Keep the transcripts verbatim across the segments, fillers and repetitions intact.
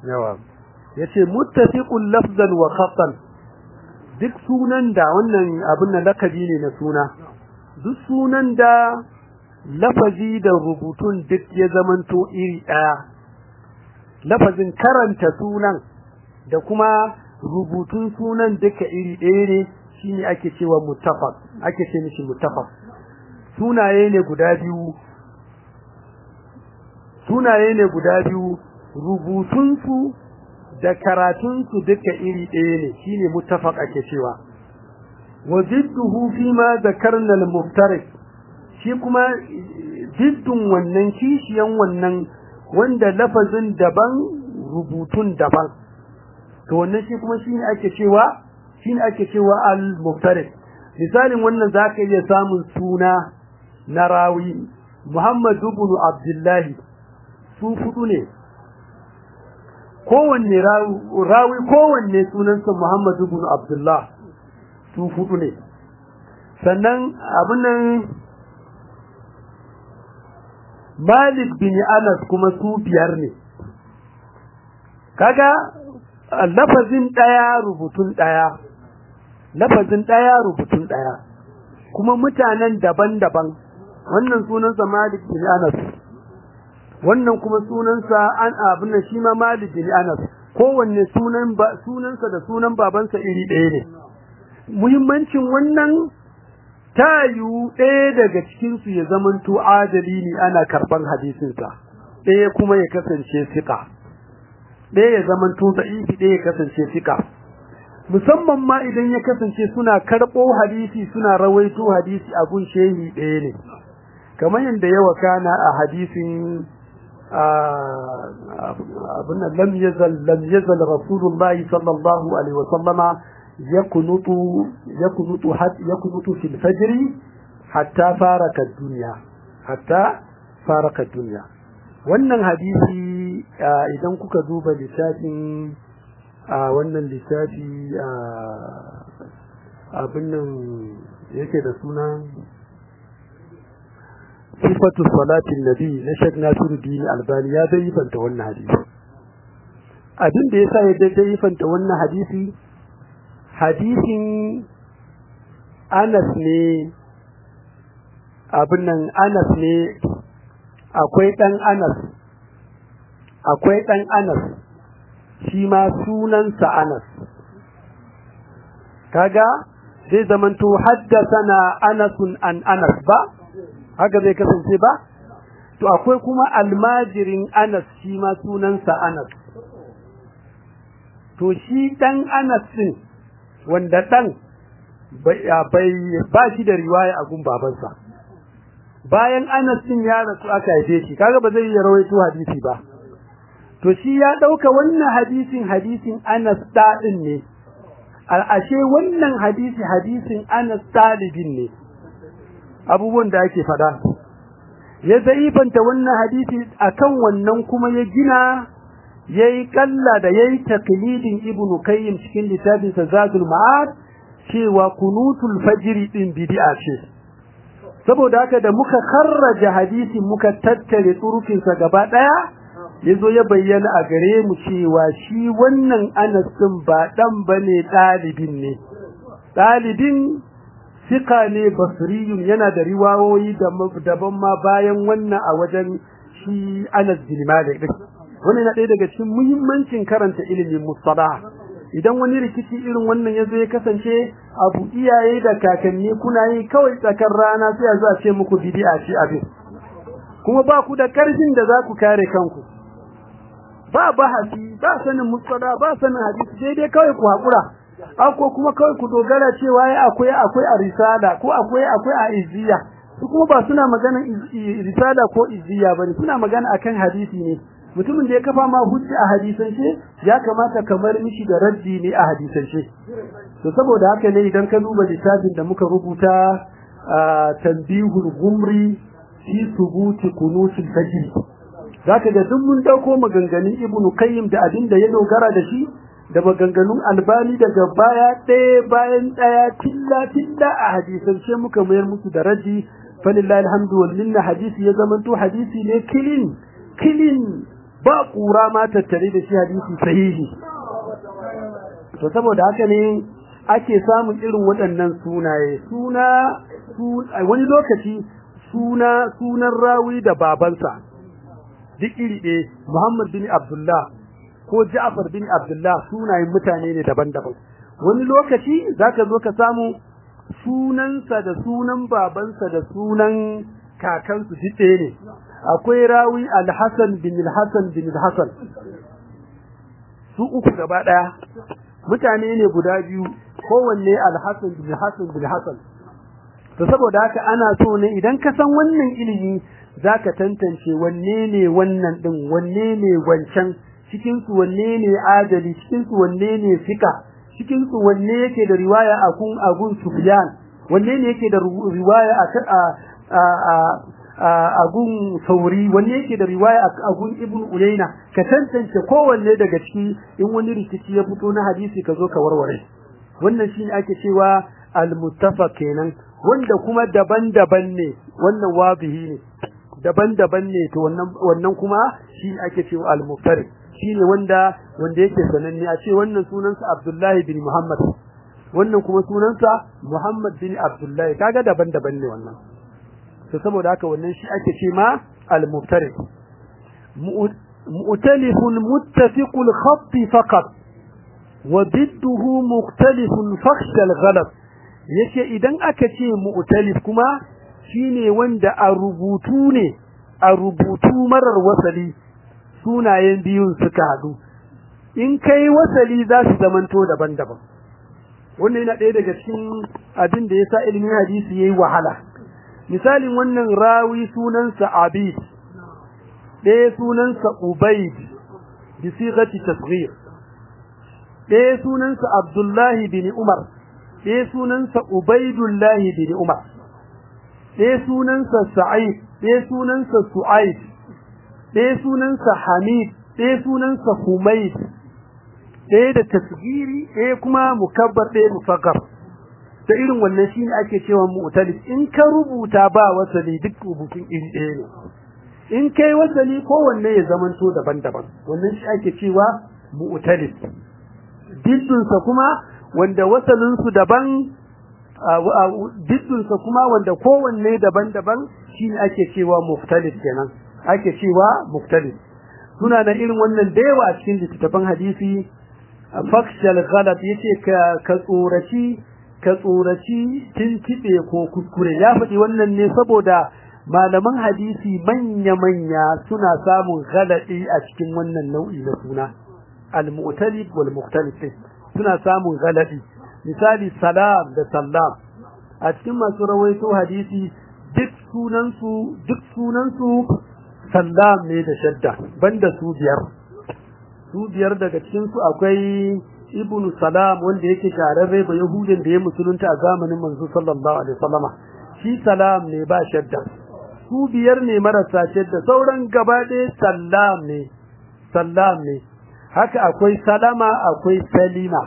yawa yace muttafiqul lafzan wa khattan duk sunan da wannan abin nan lakabi ne na suna duk sunan da lafazi da rubutun duk ya zamanto iri daya lafazin karanta sunan da kuma rubutun sunan duka iri ɗaya ne shine ake cewa muttafaq ake ce mishi muttafaq sunaye ne guda biyu sunaye ne guda biyu rubutun su da karatun su duka iri ɗaya ne shine muttafaq ake cewa wa jidduhu fima zakarna al-muftarik shi kuma jiddun wannan kishiyan wannan wanda lafazin daban rubutun daban to wannan shi kuma shine ake cewa shine ake cewa al-muftarik misalin wannan zaka iya samun suna na rawi Muhammad ibn Abdullah su fudu ne kowanne rawi kowanne sunansa Muhammad ibn Abdullah su fudu ne sannan abin nan Malik bin Anas kuma su biyar ne kaga lafazin daya rubutun daya lafazin daya rubutun daya kuma mutanen daban-daban wannan sunansa Malik bin Anas wannan kuma sunansa an abin shi ma Malik bin Anas kowanne sunan ba sunansa da sunan babansa iri ɗaya ne muhimmancin wannan tayu ɗaya daga cikin su ya zamanto adali ne ana karban hadisin sa ɗaya kuma ya kasance fiqa ɗaya ya zamanto da'ifi ɗaya ya kasance fiqa musamman ma idan ya kasance suna karɓo hadisi suna rawaito hadisi a gun shehi ɗaya ne kamar yadda ya wakana a hadisin abin lam yazal lam yazal rasulullahi sallallahu alaihi wa sallama yakunutu yakunutu hat yakunutu fil fajr hatta faraka dunya hatta faraka dunya wannan hadisi idan kuka duba littafin wannan littafi abin nan yake da sunan sifatu salatin nabi na Sheikh Nasiruddin Albani ya daifanta wannan hadisi abin da yasa ya daifanta wannan hadisi hadisin Anas ne abin nan Anas ne akwai dan Anas akwai dan Anas shi ma sunansa Anas kaga zai zamanto haddathana Anasun an Anas ba haka zai kasance ba to akwai kuma almajirin Anas shi ma sunansa Anas to shi dan Anas din wanda dan bai ba shi da riwaya a gun babansa bayan Anas din ya rasu aka haife shi kaga ba zai yi rawaito hadisi ba to shi ya dauka wannan hadisin hadisin Anas dadin ne ashe wannan hadisi hadisin Anas talibin ne abubuwan da ake fada ya zaifanta wannan hadisi akan wannan kuma ya gina yayi kalla da yayi taqlidin ibnu kayyim cikin littafin sa zadul ma'ad cewa kunutul fajr din bid'a ce saboda haka da muka kharraja hadisin muka tattare turukin sa gaba daya yazo ya bayyana a gare mu cewa shi wannan Anas din ba dan bane dalibin ne dalibin sika ne basriyun yana da riwayoyi daban ma bayan wannan a wajen shi Anas bin Malik wannan na ɗaya daga cikin muhimmancin karanta ilimin mustalah idan wani rikici irin wannan yazo ya kasance abu iyaye da kakanni kuna yi kawai tsakar rana sai a zo a ce muku bid'a ce abin kuma ba ku da karfin da za ku kare kanku ba bahasi ba sanin mustalah ba sanin hadisi sai dai kawai ku hakura ako kuma kawai ku dogara cewa ai akwai akwai a risala ko akwai akwai a izziya su kuma ba suna magana risala ko izziya bane suna magana akan hadisi ne mutumin da ya kafa ma hujja a hadisan shi ya kamata kamar mishi da raddi ne a hadisan shi to saboda haka ne idan ka duba littafin da muka rubuta tanbihul gumri fi subuti kunutul fajr zaka ga duk mun dauko maganganun ibnu qayyim da abinda ya dogara da shi da maganganun albani daga baya ɗaya bayan ɗaya tilla tilla a hadisan ce muka mayar musu da raji falillahi alhamdu wal minna hadisi ya zama to hadisi ne kilin kilin ba kura ma tattare da shi hadisi sahihi to saboda haka ne ake samun irin waɗannan sunaye suna wani lokaci suna sunan rawi da babansa duk iri ɗaya Muhammad bin Abdullah ko Ja'far bin Abdullah sunayen mutane ne daban-daban wani lokaci zaka zo ka samu sunansa da sunan babansa da sunan kakansu duk ɗaya ne akwai rawi Al-Hasan bin Al-Hasan bin Al-Hasan su uku gaba ɗaya mutane ne guda biyu kowanne Al-Hasan bin Al-Hasan bin Al-Hasan to saboda haka ana so ne idan ka san wannan ilimi zaka tantance wanne ne wannan din wanne ne wancan cikin su wanne ne adali cikin su wanne ne fika cikin su wanne yake da riwaya a kun agun Sufyan wanne ne yake da riwaya a a a gun Sauri wanne yake da riwaya a gun Ibn Uyayna ka tantance kowanne daga ciki in wani rikici ya fito na hadisi ka zo ka warware wannan shine ake cewa al-muttafaq kenan wanda kuma daban-daban ne wannan wabihi ne daban-daban ne to wannan wannan kuma shi ake cewa al-muftari shine wanda wanda yake sananne a ce wannan sunansa Abdullah bin Muhammad wannan kuma sunansa Muhammad bin Abdullah kaga daban-daban ne wannan to saboda haka wannan shi ake ce ma al-muftari mu'talifun muttafiqul khatt faqat wa didduhu mukhtalifun fakhsha al-ghalat yace idan aka ce mu'talif kuma shine wanda a rubutu ne a rubutu marar wasali sunayen biyun suka hadu in kai wasali za su zamanto daban-daban wannan yana ɗaya daga cikin abin da yasa ilimin hadisi yayi wahala misalin wannan rawi sunansa Abid ɗaya sunansa Ubayd bi sighati tasghir ɗaya sunansa Abdullahi bin Umar ɗaya sunansa Ubaidullahi bin Umar ɗaya sunansa Sa'id ɗaya sunansa Su'aid ɗaya sunansa Hamid ɗaya sunansa Humayd ɗaya da tasgiri ɗaya kuma mukabbar ɗaya musaghar da irin wannan shine ake cewa mu'talif in ka rubuta ba wasali duk rubutun iri ɗaya ne in kai wasali kowanne ya zamanto daban-daban wannan shi ake cewa mu'talif diddunsa kuma wanda wasalinsu daban diddunsa kuma wanda kowanne daban-daban shine ake cewa muftalif kenan ake cewa muftalif suna da irin wannan da yawa a cikin littattafan hadisi fakshal ghalat yace ka ka tsoraci ka tsoraci tintibe ko kuskure ya faɗi wannan ne saboda malaman hadisi manya-manya suna samun ghalati a cikin wannan nau'i na suna al-mu'talif wal mukhtalif suna samun galadi misali salam da sallam a cikin masu rawaito hadisi duk sunan su duk sunan su sallam ne da shadda banda su biyar su biyar daga cikin su akwai ibnu salam wanda yake shararre ba yahudin da ya musulunta a zamanin manzo sallallahu alaihi wasallama shi salam ne ba shadda su biyar ne marasa shadda sauran gaba ɗaya sallam ne sallam ne haka akwai salama akwai salima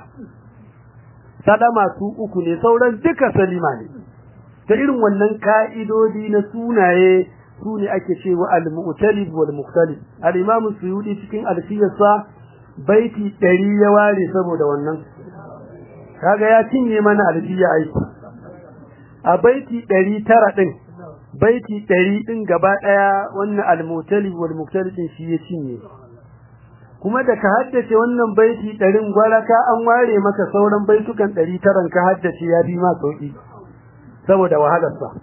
salama su uku ne sauran duka salima ne ta irin wannan ka'idodi na sunaye su ne ake cewa al-mu'talib wal mukhtalif al-imam suyudi cikin alfiyarsa baiti ɗari ya ware saboda wannan kaga ya cinye mana alfiya aiki a baiti ɗari tara din baiti ɗari din gaba daya wannan al-mu'talib wal mukhtalif shi ya cinye kuma da ka haddace wannan baiti ɗarin gwalaka an ware maka sauran baitukan ɗari taran ka haddace ya bi ma sauki saboda wahalarsa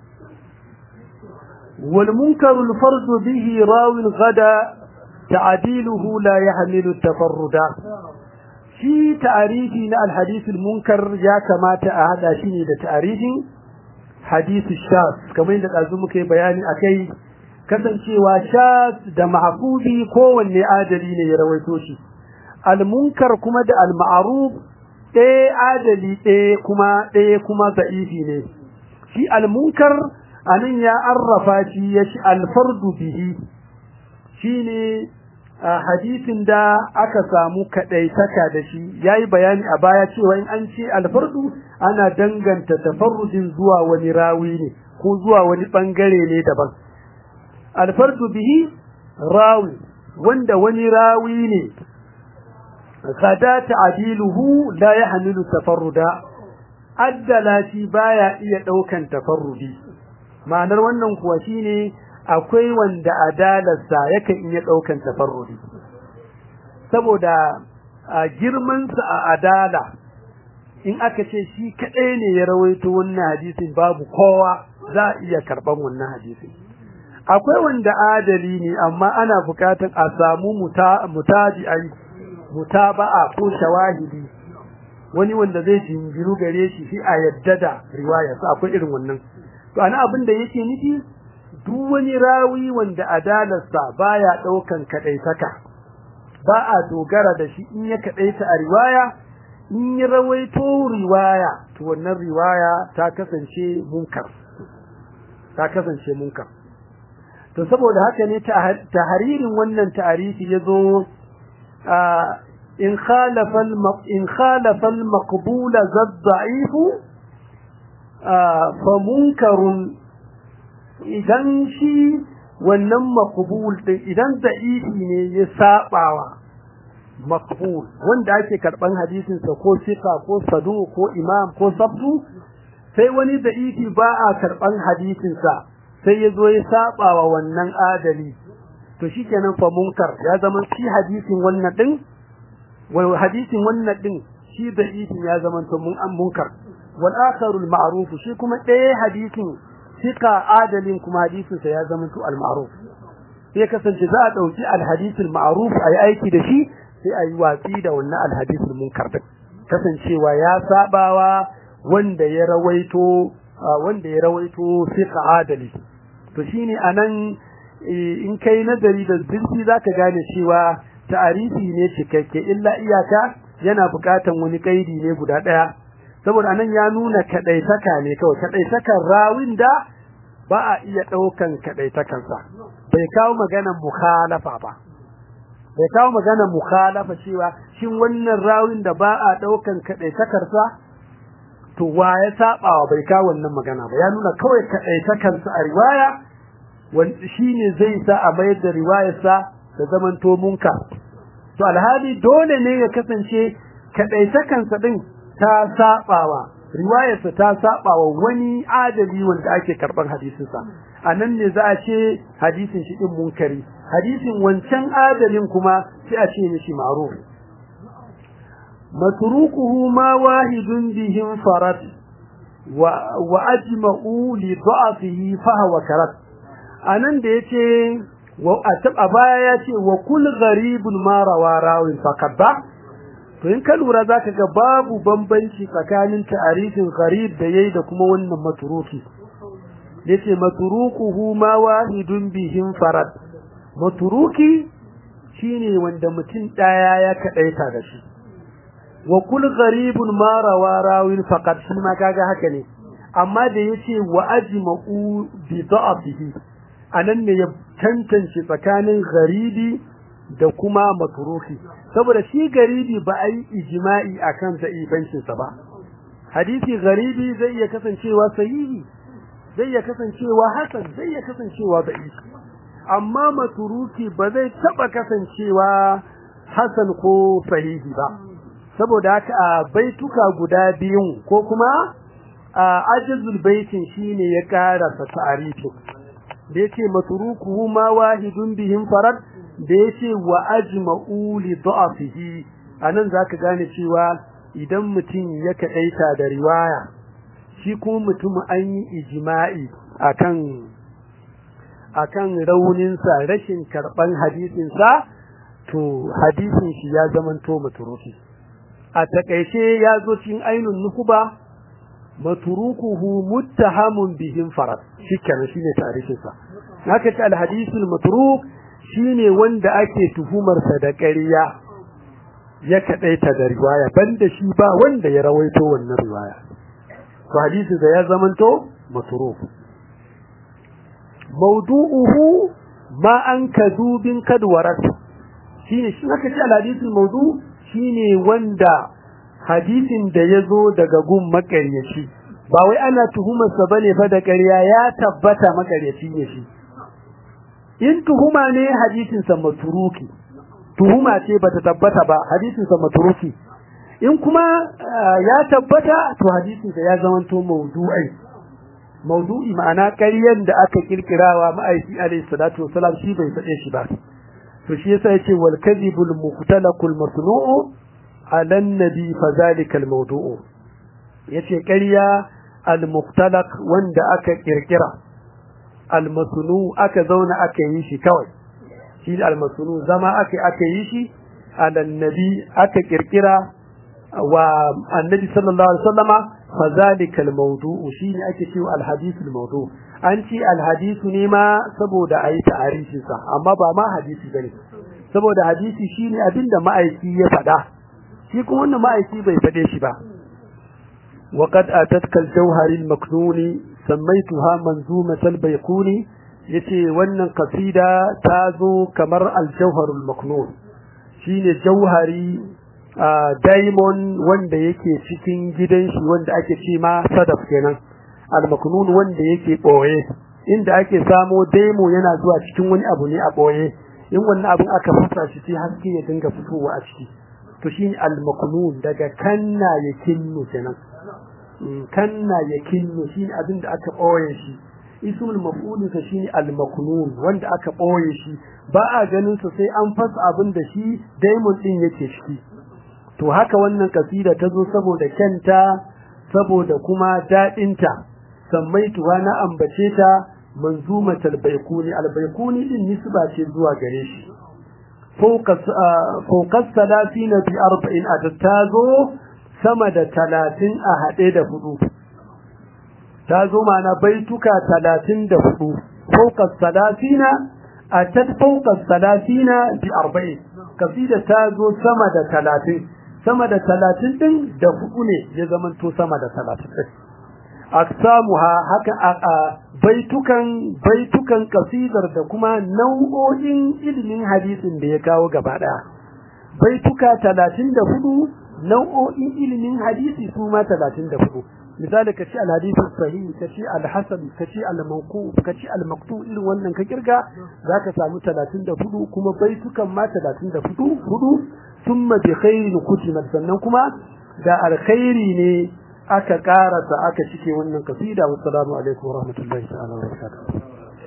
wal munkaru al fardu bihi rawin gada ta'diluhu la yahmilu tafarruda shi ta'arifi na al hadith al munkar ya kamata a hada shi ne da ta'arifin hadith shaz kamar yadda dazu muke bayani akai kasancewa shaz da mahfuzi kowanne adali ne ya rawaito shi al-munkar kuma da al-ma'ruf ɗaya adali ɗaya kuma ɗaya kuma da'ifi ne shi al-munkar anan ya arrafa shi ya shi al-fardu bihi shine hadisin da aka samu kadaitaka da shi yayi bayani a baya cewa in an ce al-fardu ana danganta tafarrudin zuwa wani rawi ne ko zuwa wani bangare ne daban الفرد به راوي wanda wani rawi ne kada ta'diluhu la yahmilu tafarruda addala shi baya iya daukan tafarrudi ma'anar wannan kuwa shine akwai wanda adalarsa yakan iya daukan tafarrudi saboda girman sa a adala in aka ce shi kadai ne ya rawaito wannan hadisin babu kowa za a iya karban wannan hadisin akwai wanda adali ne amma ana bukatun a samu mutabi'ai mutaba'a ko shawahidi wani wanda zai jingiru gare shi shi a yadda da riwaya sa akwai irin wannan to ana abin da yake nufi duk wani rawi wanda adalarsa baya daukan kadaitaka ba a dogara da shi in ya kadaita a riwaya in ya rawaito riwaya to wannan riwaya ta kasance munkar ta kasance munkar to saboda haka ne tahririn wannan ta'arifi yazo in khalafa in khalafa al-maqbul zad-da'if fa munkarun idan shi wannan maqbul din idan da'ifi ne ya sabawa maqbul wanda ake karban hadisin sa ko sika ko sadu ko imam ko sabtu sai wani da'ifi ba a karban hadisin sa sai yazo ya sabawa wannan adali to shikenan fa munkar ya zama shi hadisin wannan din wal hadisin wannan din shi da'ifi ya zama to mun an munkar wal akharul ma'ruf shi kuma ɗaya hadisin sika adalin kuma hadisin sa ya zama to al ma'ruf sai kasance za a dauki al hadisul ma'ruf ayi aiki da shi sai ayi watsi da wannan al hadisul munkar din kasancewa ya sabawa wanda ya rawaito wanda ya rawaito sika adali to shine anan in kai nazari da zurfi zaka gane cewa ta'arifi ne cikakke illa iyaka yana bukatan wani kaidi ne guda daya saboda anan ya nuna kadaitaka ne kawai kadaitakan rawin da ba a iya daukan kadaitakan sa bai kawo maganar mukhalafa ba bai kawo maganar mukhalafa cewa shin wannan rawin da ba a daukan kadaitakar sa to wa ya saba bai kawo wannan magana ba ya nuna kawai kadaitakan sa a riwaya wanda shine zai sa a mayar da riwayar sa da zaman to munka to alhali dole ne ya kasance kadaitakan sa din ta sabawa riwayarsa ta sabawa wani adali wanda ake karban hadisin sa anan ne za a ce hadisin shi din munkari hadisin wancan adalin kuma sai a ce mishi ma'ruf matrukuhu ma wahidun bihim farat wa wa ajma'u li da'fihi fa huwa karat anan da yace wa a baya yace wa kul gharibun ma rawa rawin faqadda to in ka lura zaka ga babu bambanci tsakanin ta'arifin gharib da yayi da kuma wannan matruki yace matrukuhu ma wahidun bihim farad matruki shine wanda mutum daya ya kadaita da shi wa kul gharibun ma rawa rawin faqad shi ma kaga haka ne amma da yace wa ajma'u bi da'fihi anan ne ya tantance tsakanin gharibi da kuma matruki saboda shi garibi ba ai ijma'i akan da'ibancin sa ba hadisi garibi zai iya kasancewa sahihi zai iya kasancewa hasan zai iya kasancewa da'if amma matruki ba zai taba kasancewa hasan ko sahihi ba saboda haka a baituka guda biyun ko kuma a ajzul baitin shine ya karasa ta'arifi da yake matrukuhu ma wahidun bihim farad da yace wa ajma'u li da'fihi anan zaka gane cewa idan mutum ya kadaita da riwaya shi kuma mutum an yi ijma'i akan akan raunin sa rashin karban hadisin sa to hadisin shi ya zamanto matruki a takeice yazo cikin ainun nukuba matrukuhu muttahamun bihim farad shikenan shine tarihin sa haka ta alhadithul matruk shine wanda ake tuhumar sa da ƙarya ya kadaita da riwaya banda shi ba wanda ya rawaito wannan riwaya to hadisi da ya zamanto matruk mawdu'uhu ma an kadubin kadwarat shine shi haka ta alhadithul mawdu shine wanda hadisin da yazo daga gun makaryaci ba wai ana tuhumar sa bane fa da ƙarya ya tabbata makaryaci ne shi in tuhuma ne hadisin sa matruki tuhuma ce bata tabbata ba hadisin sa matruki in kuma ya tabbata to hadisin sa ya zamanto mawdu'i mawdu'i ma'ana ƙaryan da aka kirkirawa ma'aiki alayhi salatu wasalam shi bai faɗe shi ba to shi yasa yace wal kadhibul mukhtalaqul masnu'u ala an-nabi fa zalika al-mawdu'u yace ƙarya al-mukhtalaq wanda aka kirkira al-masnu aka zauna aka yi shi kawai shi al-masnu zama aka aka yi shi ala an-nabi aka kirkira wa annabi sallallahu alaihi wasallama fa zalika al-mawdu'u shine ake cewa al-hadith al-mawdu' an ci al-hadith ne ma saboda ayi ta'arifin sa amma ba ma hadisi bane saboda hadisi shine abinda ma'aiki ya fada shi kuma wannan ma'aiki bai fade shi ba وقد أتتك الجوهر المكنون سميتها منظومة البيقوني yace wannan kasida tazo kamar al-jawhar al-maknun shine jauhari diamond wanda yake cikin gidan shi wanda ake ce ma sadaf kenan al-maknun wanda yake boye inda ake samo diamond yana zuwa cikin wani abu ne a boye in wannan abun aka fasa shi sai haske ya dinga fitowa a ciki to shine al-maknun daga kanna yakinnu kenan kanna yakinnu shine abin da aka boye shi ismul maf'ul sa shine al-maknun wanda aka boye shi ba a ganin sa sai an fasa abin da shi diamond din yake ciki to haka wannan kasida tazo saboda kenta saboda kuma dadin ta sammaitu wa na ambace ta manzumatul baiquni al-baiquni din nisba ce zuwa gare shi focus focus salatina bi arba'in atazo sama da talatin a haɗe da hudu ta zo mana baituka talatin da hudu faukas salatina a ta faukas salatina bi arba'in kasida ta zo sama da talatin sama da talatin din da hudu ne ya zamanto sama da talatin din aksamuha haka a baitukan baitukan kasidar da kuma nau'o'in ilimin hadisin da ya kawo gaba daya baituka talatin da hudu nau'o'in ilimin hadisi su ma talatin da hudu misali kace al-hadith sahih kace al-hasan kace al-mawqu kace al-maqtu irin wannan ka kirga zaka samu talatin da hudu kuma baitukan ma talatin da hudu hudu thumma bi khairin kutimat sannan kuma da alkhairi ne aka karasa aka cike wannan kasida wassalamu alaikum warahmatullahi ta'ala wabarakatuh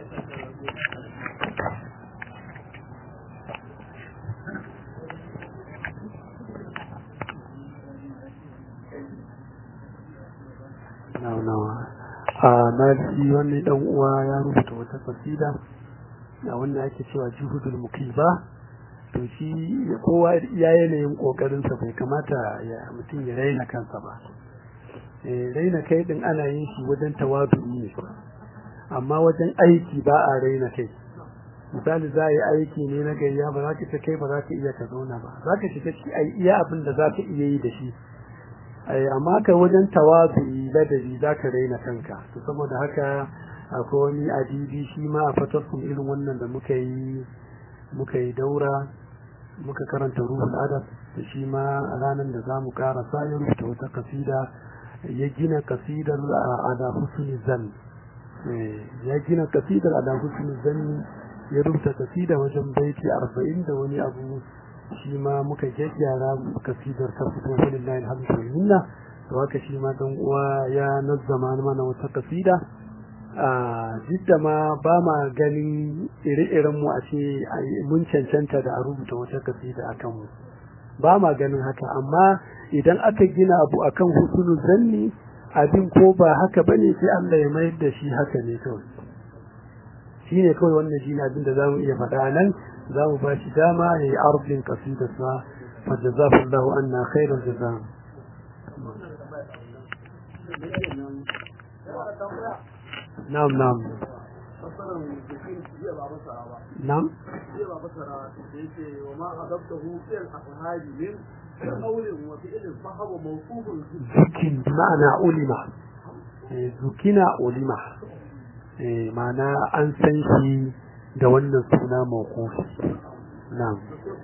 na ji wani dan uwa ya rubuta wata kasida da wanda ake cewa juhudul mukiba to shi kowa ya yanayin kokarin sa bai kamata ya mutum ya raina kansa ba eh raina kai din ana yin shi wajen tawadu'i ne amma wajen aiki ba a raina kai misali za yi aiki ne na gayya ba za ka ta kai ba za ka iya ka zauna ba za ka shiga ciki ai iya abin da za ka iya yi da shi ai amma kai wajen tawazu'i ladabi zaka raina kanka to saboda haka akwai wani adibi shi ma a fatarkum irin wannan da muka yi muka yi daura muka karanta ruhul adab da shi ma ranan da zamu karasa ya rubuta wata kasida ya gina kasidar ala husni zan ya gina kasidar ala husni zan ya rubuta kasida wajen baiti arba'in da wani abu shi ma muka gyaggyara kasidar ta fito lillahi alhamdulillah to haka shi ma dan uwa ya nazzama mana wata kasida a jidda ma ba ma ganin ire-iren mu a ce mun cancanta da a rubuta wata kasida akan mu ba ma ganin haka amma idan aka gina abu akan husnul zanni abin ko ba haka bane sai Allah ya mayar da shi haka ne kawai shine kawai wannan shine abin da zamu iya faɗa nan zamu ba shi dama yayi arbin qasidarsa fa jazakallahu anna khairal jazaa na'am na'am na'am zukin ma'ana ulima zukina ulima ma'ana an san shi da wannan suna mawqufi na'am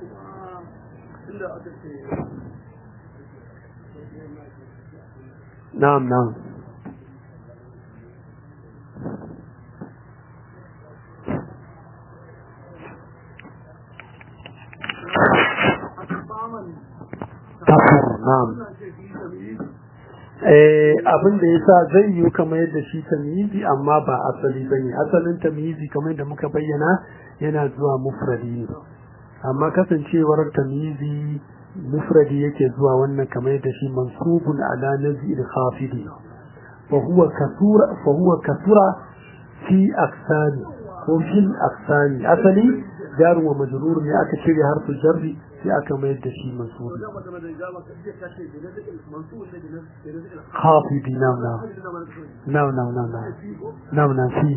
na'am na'am eh abin da yasa zai yi kamar yadda shi tamyizi amma ba asali bane asalin tamyizi kamar yadda muka bayyana yana zuwa mufradi ne amma kasancewar tamyizi mufradi yake zuwa wannan kamar yadda shi mansubun ala nazil khafidi fa huwa kasura fa huwa kasura fi aqsami ko fil aqsami asali jaru wa majrur ne aka cire harfu jarri sai aka mayar da shi mansubi khafidi na na na na na na na na fi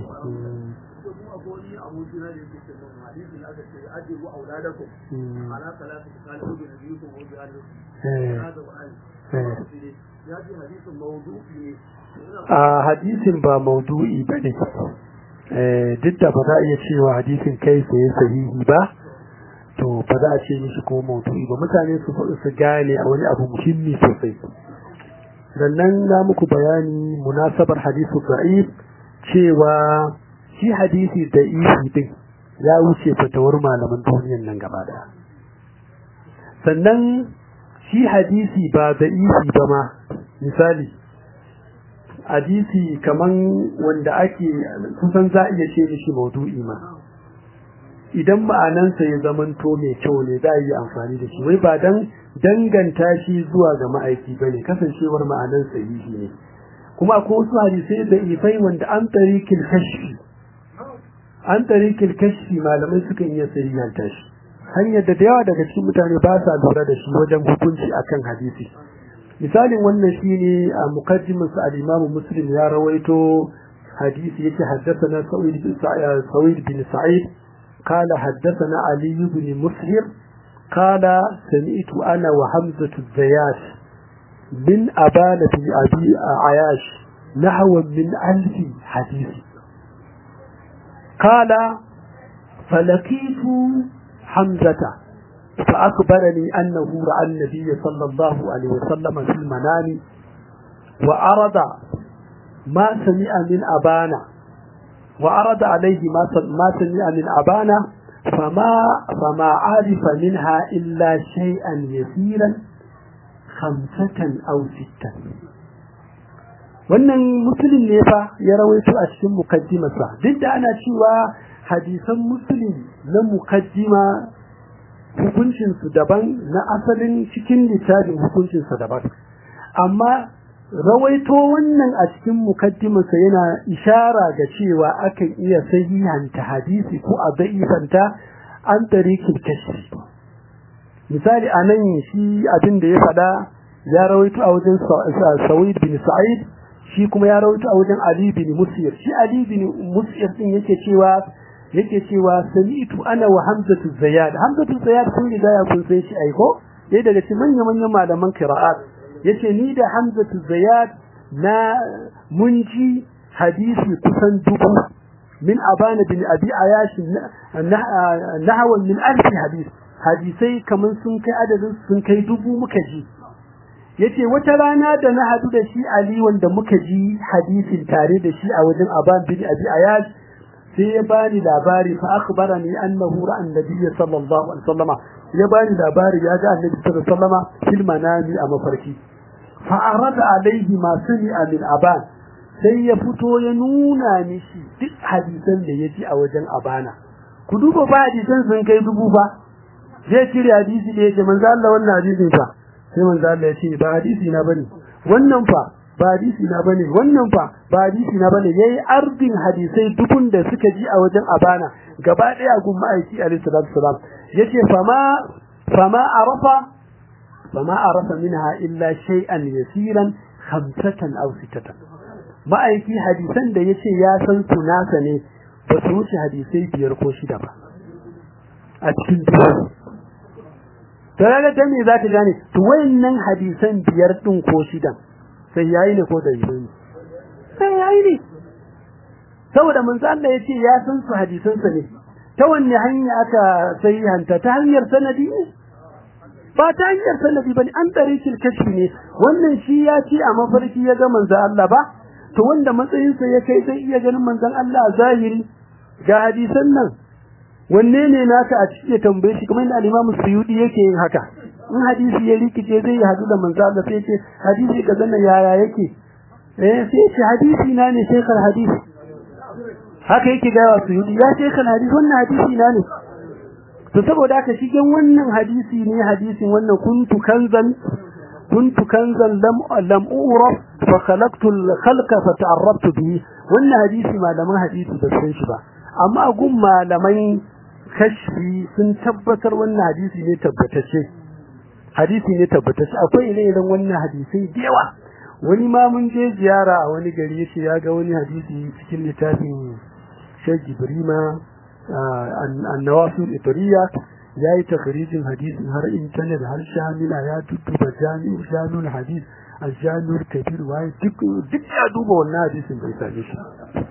a hadisin ba maudu'i bane duk da ba za a iya cewa hadisin kai sai sahihi ba to ba za a ce mishi ko maudu'i ba mutane su faɗi su gane a wani abu muhimmi sosai sannan na muku bayani munasabar hadisu da'if cewa shi hadisi da'ifi din ya wuce fatawar malaman duniyan nan gaba daya sannan shi hadisi ba da'ifi ba ma misali hadisi kaman wanda ake kusan za a iya ce mishi maudu'i ma idan ma'anansa ya zamanto mai kyau ne za a yi amfani da shi wai ba dan danganta shi zuwa ga ma'aiki bane kasancewar ma'anan sahihi ne kuma akwai wasu hadisai da ifai wanda an tarikil kashfi an tarikil kashfi malamai sukan iya sahihanta shi hanyar da yawa daga cikin mutane ba sa lura da shi wajen hukunci akan hadisi misalin wannan shine a muqaddimin sa al-Imam Muslim ya rawaito hadisi yake haddathana Sa'id bin Sa'id bin Sa'id قال حدثنا علي بن مسهر قال سمعت أنا وحمزة الزيات من أبان بن أبي عياش نحو من ألف حديث قال فلقيت حمزة فأخبرني أنه رأى النبي صلى الله عليه وسلم في المنام وأرد ما سمع من أبانا وأرد عليه ما ما سمع من أبانا فما فما عرف منها إلا شيئا يسيرا خمسة أو ستة wannan muslim ne fa ya rawaito a cikin mukaddimarsa duk da ana cewa hadisan muslim na mukaddima hukuncin su daban na asalin cikin littafin hukuncin sa daban amma rawaito wannan a cikin mukaddimarsa yana ishara ga cewa akan iya sahihanta hadisi ko a da'ifanta an tarikin kashi misali anan shi abin da ya fada ya rawaito a wajen Sa'id bin Sa'id shi kuma ya rawaito a wajen Ali bin Musyir shi Ali bin Musyir din yake cewa yake cewa sami'tu ana wa Hamzatu Zayyad Hamzatu Zayyad kun riga ya kun sai shi aiko dai daga cikin manyan manyan malaman qira'at yace ni da Hamzatu Zayyad na munji hadisi kusan dubu min Abana bin Abi Ayash nahwan min alf hadis hadisai kaman sun kai adadin sun kai dubu muka ji yace wata rana da na hadu da shi Ali wanda muka ji hadisin tare da shi a wajen Aban bin Abi Ayash sai ya bani labari fa akhbarani annahu ra'a an-nabiy sallallahu alaihi wasallam ya bani labari ya ga annabi sallallahu alaihi wasallam fil manami a mafarki fa arada alaihi ma sami'a min Aban sai ya fito ya nuna mishi duk hadisan da yaji a wajen Abana ku duba ba hadisan sun kai dubu ba zai cire hadisi da yake manzo Allah wannan hadisin fa sai manzo Allah ya ce ba hadisi na bane wannan fa ba hadisi na bane wannan fa ba hadisi na bane yayi ardin hadisai dubun da suka ji a wajen Abana gaba daya gun ma'aiki alayhi salatu wasalam yace fama fama arafa fama arafa minha illa shay'an yasiran khamsatan aw sittatan ma'aiki hadisan da yace ya san su nasa ne ba su wuce hadisai biyar ko shida ba a cikin dubu tare da me za ta gane to wayannan hadisan biyar din ko shidan sai yayi ne ko da yi sai yayi ne saboda manzo Allah yace ya san su hadisan sa ne ta wanne hanya aka sahihanta ta hanyar sanadi ne ba ta hanyar sanadi bane an tariqil kashfi ne wannan shi ya ci a mafarki ya ga manzo Allah ba to wanda matsayin sa ya kai sai iya ganin manzon Allah zahiri ga hadisan nan wanne ne naka a cikin tambaye shi kuma inda al-Imam Suyuti yake yin haka in hadisi ya rikice zai hadu da manzo Allah sai ce hadisi kaza na yaya yake eh sai ce hadisi na ne shekar hadisi haka yake ga wasu yudi ya shekar hadisi wannan hadisi na ne to saboda haka cikin wannan hadisi ne hadisin wannan kuntu kanzan kuntu kanzan lam lam uraf fa khalaqtu al-khalqa fa ta'arraftu bihi wannan hadisi malaman hadisi da san shi ba amma gun malaman kashfi sun tabbatar wannan hadisi ne tabbatacce hadisi ne tabbatacce akwai ire-iren wannan hadisai da yawa wani ma mun je ziyara a wani gari yace ya ga wani hadisi cikin littafin Sheikh Ibrahima an-Nawasul Ibriya yayi takrijin hadisin har internet har shamila ya tuttuba jami'u janul hadis al-janul kabir wai duk duk ya duba wannan hadisin bai same shi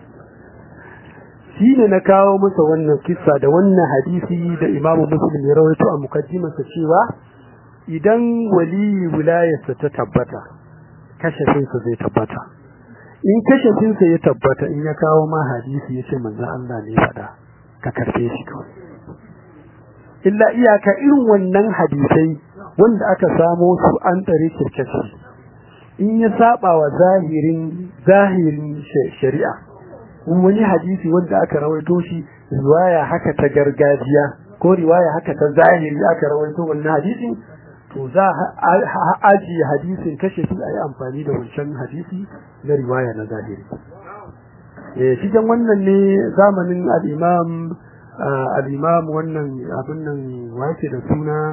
shine na kawo masa wannan kissa da wannan hadisi da Imam Muslim ya rawaito a mukaddimarsa cewa idan wali wilayarsa ta tabbata kashafinsa zai tabbata in kashafinsa ya tabbata in ya kawo ma hadisi yace manzo Allah ne fada ka karbe shi kawai illa iyaka irin wannan hadisai wanda aka samo su an tare kirkashi in ya saba wa zahirin zahirin shari'a wani hadisi wanda aka rawaito shi riwaya haka ta gargajiya ko riwaya haka ta zahiri aka rawaito wannan hadisin to za a aji hadisin kashe shi ayi amfani da wancan hadisi na riwaya na zahiri eh cikin wannan ne zamanin al-imam al-imam wannan abin nan wace da suna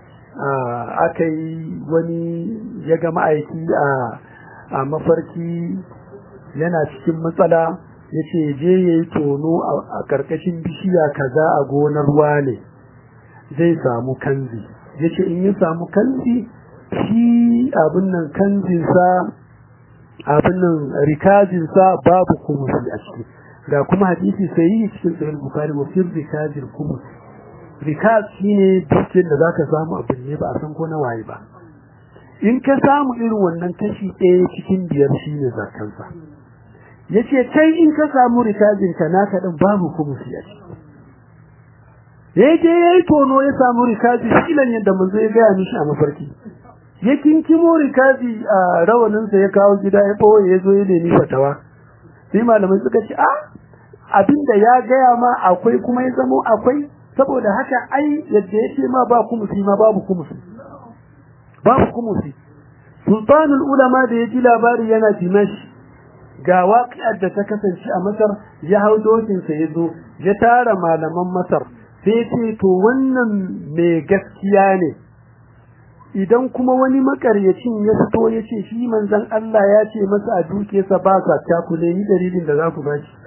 akai wani ya ga ma'aiki a a mafarki yana cikin matsala yace je yayi tono a karkashin bishiya kaza a gonar ruwa ne zai samu kanzi yace in ya samu kanzi shi abin nan kanzin sa abin nan rikazin sa babu kumusi a ciki ga kuma hadisi sai cikin sahih bukhari wa fi rikazil kumus rikaz shine dukkan da zaka samu abin ne ba a san ko na waye ba in ka samu irin wannan kashi ɗaya cikin biyar shine zakansa yace kai in ka samu rikazin ka naka din babu kumusi a ciki yaje yayi tono ya samu rikazi filan yadda mun zai ga mishi a mafarki ya kinkimo rikazi a rawanin sa ya kawo gida ya boye yazo ya nemi fatawa sai malamai suka ce ah abinda ya gaya ma akwai kuma ya zamo akwai saboda haka ai yadda yake ma ba kumusi ma babu kumusi babu kumusi sultanul ulama da yaji labari yana Dimash ga waƙiyar da ta kasance a Masar ya hau dokin sa yazo ya tara malaman Masar sai ce to wannan mai gaskiya ne idan kuma wani makaryacin ya fito ya ce shi manzon Allah ya ce masa a dukiyarsa ba sa ta kule ni dalilin da za ku ba shi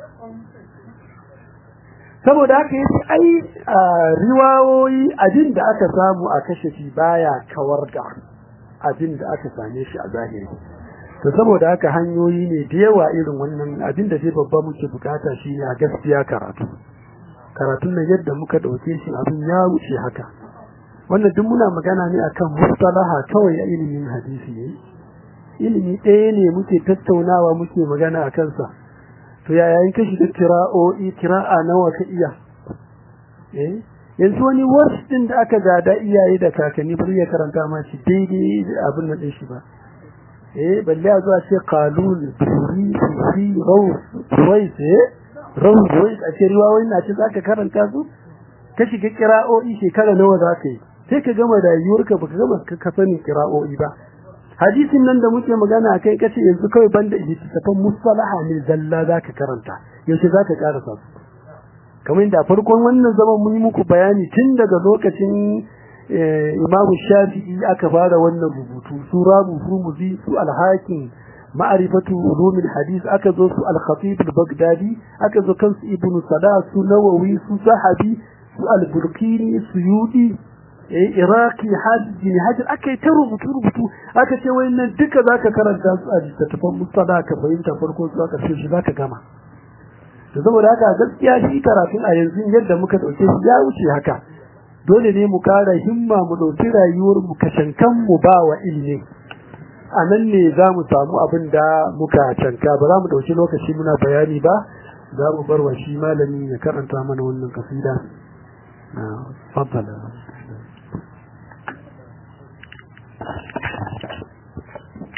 saboda haka yace ai riwayoyi abin da aka samu a kashe shi baya kawar da abin da aka same shi a zahiri to saboda haka hanyoyi ne da yawa irin wannan abin da sai babba muke bukata shi ne a gaskiya karatu karatun nan yadda muka dauke shi abin ya wuce haka wannan duk muna magana ne akan mustalaha kawai a ilimin hadisi ne ilimi ɗaya ne muke tattaunawa muke magana akan sa to yaya in kashi da qira'o'i qira'a nawa ka iya eh yanzu wani wars din da aka gada iyaye da kakanni bari ya karanta ma shi daidai abin nan din shi ba eh balle a zuwa ce qalul turi fi raw ruwais rawu wai a ce riwayoyin na ce zaka karanta su ka shiga qira'o'i shekara nawa zaka yi sai ka gama da yiwurka baka gama ka sani qira'o'i ba hadisin nan da muke magana akai kace yanzu kai banda littafin mustalaha ne zalla zaka karanta yaushe zaka karasa su kamar da farkon wannan zaman mun yi muku bayani tun daga lokacin Imam Shafi'i aka fara wannan rubutu sura mufrumuzi su al-hakim ma'rifatu ulumul hadith aka zo su al-khatib al-baghdadi aka zo kan su ibnu salah su nawawi su sahabi su al-burkini su yudi eh iraqi hajji hajar akai ta rubutu rubutu aka ce wayannan duka zaka karanta su a littafin mustada ka fahimta farko zuwa karshe shi zaka gama to saboda haka gaskiya shi karatun a yanzu yadda muka dauke shi ya wuce haka dole ne mu kara himma mu dauki rayuwar mu kashankan mu ba wa ilimi anan ne zamu samu abin da muka canka ba za mu dauki lokaci muna bayani ba za mu bar wa shi malami ya karanta mana wannan kasida na fadala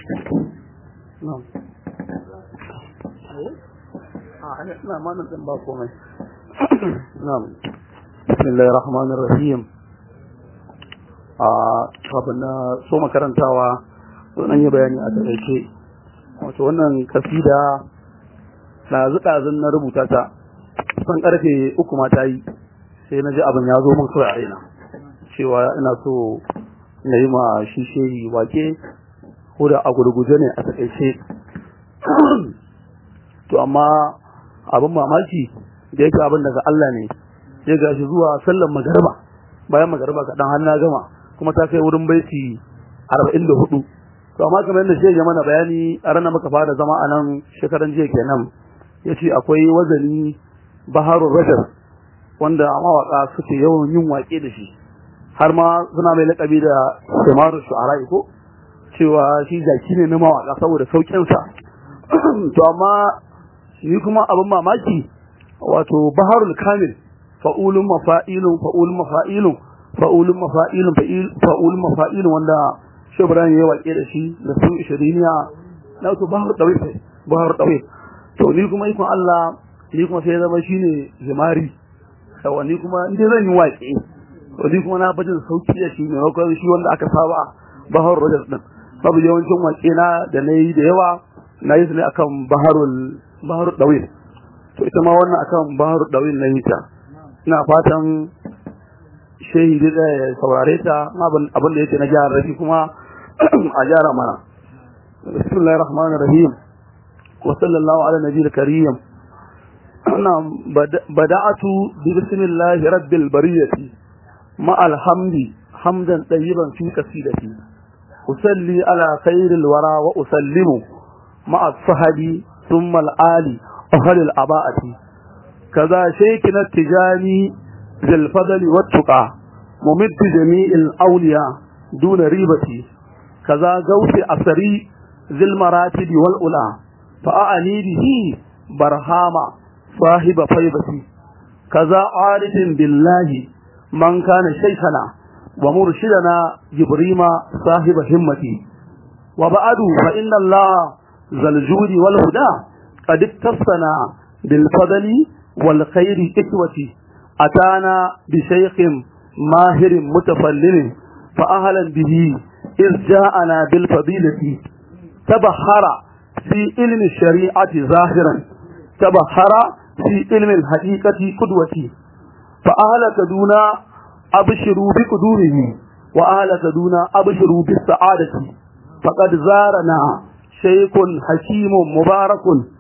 na'am ah ina ma nan ba komai na'am bismillahir rahmanir rahim a kafin na so makarantawa zan yi bayani a takaice wato wannan kasida na zuɗazun na rubuta ta kusan karfe uku ma ta yi sai na ji abin ya zo min kawai a raina cewa ina so na yi ma shi shehi wake ko da a gurguje ne a takaice to amma abin mamaki da yake abin daga Allah ne ya gashi zuwa sallan magariba bayan magariba kaɗan har na gama kuma ta kai wurin baiti arba'in da hudu to amma kamar yadda shehi ya mana bayani a ranar muka fara zama a nan shekaran jiya kenan ya ce akwai wazani baharun rajar wanda mawaka suke yawan yin waƙe da shi har ma suna mai laƙabi da samaru shu'ara ko cewa shi jaki ne na mawaka saboda sauƙinsa to amma shi kuma abin mamaki wato baharul kamil fa'ulun mafa'ilun fa'ulun mafa'ilun fa'ulun mafa'ilun fa'ulun mafa'ilun wanda shebran ya waƙe da shi da su ishiriniya na to bahar dawai bahar dawai to ni kuma ikon Allah ni kuma sai zama shine jimari yawa ni kuma inda zan yi waƙe to ni kuma na bajin sauki da shi ne ko shi wanda aka saba bahar rajas din sabu yawancin waƙe na da nayi da yawa nayi su ne akan baharul baharul dawai to ita ma wannan akan baharul dawai na yi ta ina fatan shehi da saurare ta abin da yake na gyara rafi kuma a gyara mana bismillahir rahmanir rahim wa sallallahu ala nabiyil karim ana bada'atu bi bismillahi rabbil bariyati ma alhamdi hamdan tayyiban fi qasidati usalli ala khairil wara wa usallimu ma as-sahabi thumma al-ali ahli al-aba'ati kaza shaykhina tijani zil fadli wat tuqa mumid jami'il awliya duna ribati kaza gawfi asri zil maratib wal ula fa'ani bihi barhama صاحب فيبتي كذا عارف بالله من كان شيخنا ومرشدنا جبريم صاحب همتي وبعد فإن الله ذا الجود والهدى قد اتصنا بالفضل والخير إخوتي أتانا بشيخ ماهر متفلل فأهلا به إذ جاءنا بالفضيلة تبحر في علم الشريعة ظاهرا تبحر في علم الحقيقة قدوتي فأهلك دون أبشروا بقدوره وأهلك دون أبشروا بالسعادة فقد زارنا شيخ حكيم مبارك